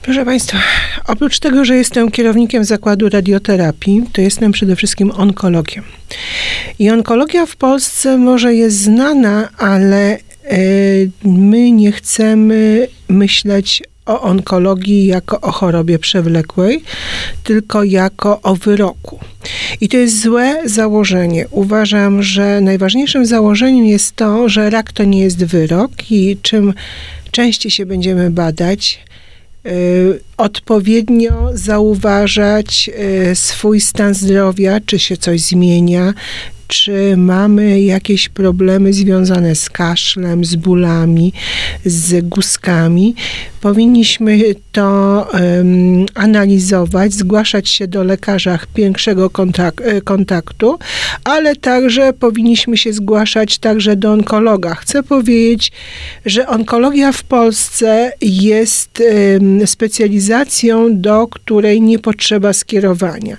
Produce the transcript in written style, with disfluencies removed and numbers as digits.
Proszę Państwa, oprócz tego, że jestem kierownikiem zakładu radioterapii, to jestem przede wszystkim onkologiem. I onkologia w Polsce może jest znana, ale my nie chcemy myśleć o onkologii jako o chorobie przewlekłej, tylko jako o wyroku. I to jest złe założenie. Uważam, że najważniejszym założeniem jest to, że rak to nie jest wyrok i czym częściej się będziemy badać, odpowiednio zauważać swój stan zdrowia, czy się coś zmienia, czy mamy jakieś problemy związane z kaszlem, z bólami, z guzkami. Powinniśmy to analizować, zgłaszać się do lekarza pierwszego kontaktu, ale także powinniśmy się zgłaszać także do onkologa. Chcę powiedzieć, że onkologia w Polsce jest specjalizacją, do której nie potrzeba skierowania.